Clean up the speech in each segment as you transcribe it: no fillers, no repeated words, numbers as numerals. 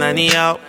Cenanial.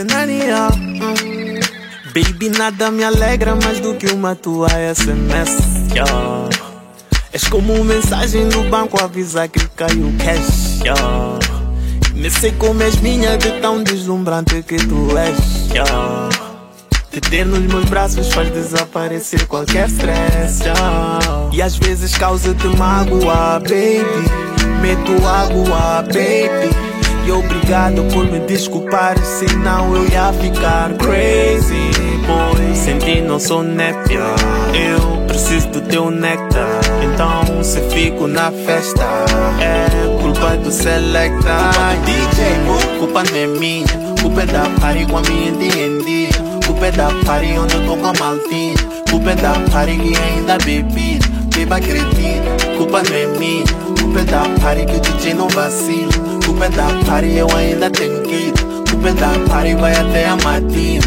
Baby, nada me alegra mais do que uma tua SMS. És como mensagem do banco a avisar que caiu cash. Nem sei como és minha, de tão deslumbrante que tu és. Te ter nos meus braços faz desaparecer qualquer stress. E às vezes causa-te mágoa, baby. Meto água, baby. E obrigado por me desculpar, senão eu ia ficar crazy, boy. Sem ti não sou népia, eu preciso do teu néctar. Então se fico na festa, é culpa do selecta. Culpa do DJ, boy. Culpa não é minha, culpa é da party com a minha D&D. Culpa é da party onde eu tô com a maltinha. Culpa é da party que ainda bebi. Beba acredita, culpa não é minha. Culpa é da party que o DJ não vacila. Culpa é da party, eu ainda tenho que ir. Culpa é da party, vai até a matina.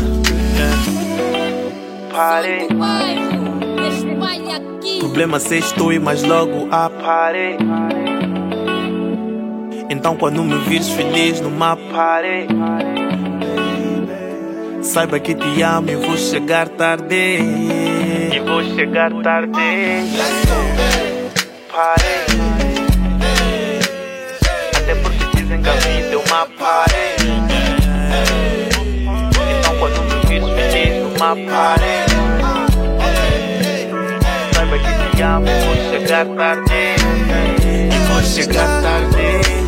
Party. Problema se estou, mas logo a party. Então quando me vires feliz numa party, saiba que te amo e vou chegar tarde. E vou chegar tarde. Party. Até porque dizem que a vida é uma party. Então quando me vires feliz numa party, saiba que te amo e vou chegar tarde. E vou chegar tarde.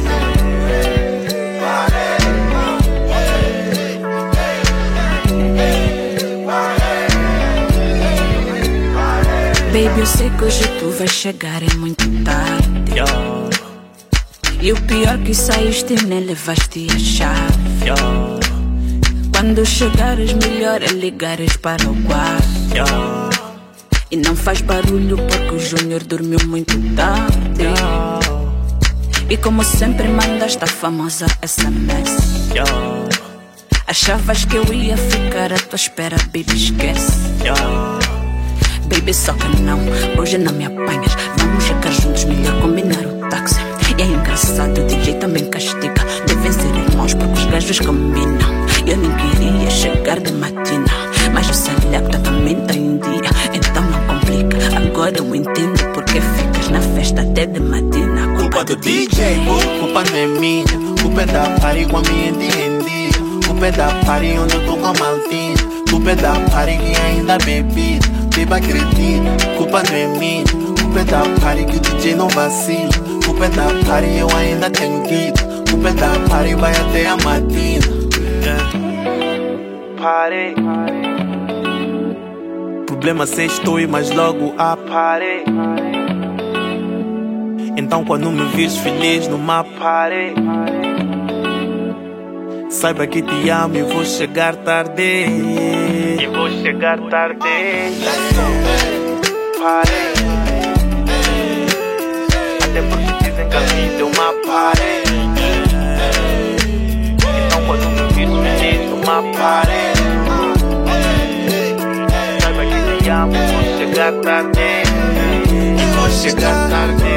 Baby, eu sei que hoje tu vais chegar, é muito tarde. E o pior que saíste nem levaste a chave. Quando chegares melhor é ligares para o quarto. E não faz barulho porque o Júnior dormiu muito tarde. E como sempre mandaste a famosa SMS. Achavas que eu ia ficar à tua espera, baby, esquece. Baby, só que não, hoje não me apanhas. Vamos chegar juntos, melhor combinar o táxi. E é engraçado, o DJ também castiga. Devem ser irmãos porque os gajos combinam. Eu nem queria chegar de matina, mas o selecta também tá em dia. Então não complica, agora eu entendo porque ficas na festa até de matina. Culpa do DJ, culpa não é minha. Culpa é da party com a minha D&D. Culpa é da party onde eu tô com a maltinha. Culpa é da party que ainda bebi. Beba acredita, culpa não é minha. Culpa é da party que o DJ não vacila. Culpa é da party, eu ainda tenho que ir. Culpa é da party, vai até a matina. Party. Problema se estou, mas logo a party. Então quando me vires feliz numa party, saiba que te amo e vou chegar tarde. E vou chegar tarde. Party. Até porque dizem que a vida é uma party. Então quando me vires feliz numa party, saiba que te amo e vou chegar tarde. E vou chegar tarde.